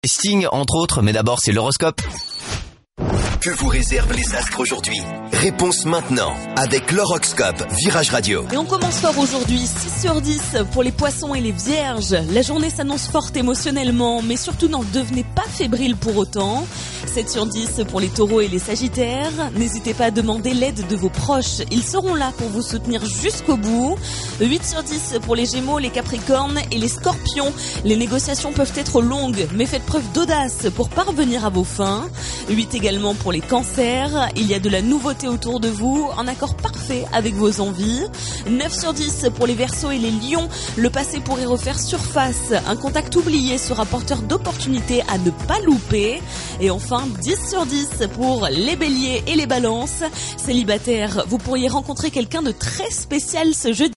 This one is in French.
Signes, entre autres, mais d'abord c'est l'horoscope. Que vous réservent les astres aujourd'hui? Réponse maintenant avec l'horoscope Virage Radio. Et on commence fort aujourd'hui, 6 sur 10 pour les poissons et les vierges. La journée s'annonce forte émotionnellement, mais surtout n'en devenez pas fébrile pour autant. 7 sur 10 pour les taureaux et les sagittaires. N'hésitez pas à demander l'aide de vos proches, ils seront là pour vous soutenir jusqu'au bout. 8 sur 10 pour les gémeaux, les capricornes et les scorpions. Les négociations peuvent être longues, mais faites preuve d'audace pour parvenir à vos fins. 8 également pour les cancers, il y a de la nouveauté autour de vous, en accord parfait avec vos envies. 9 sur 10 pour les verseaux et les lions, le passé pourrait refaire surface, un contact oublié sera porteur d'opportunités à ne pas louper. Et enfin 10 sur 10 pour les béliers et les balances. Célibataires, vous pourriez rencontrer quelqu'un de très spécial ce jeudi.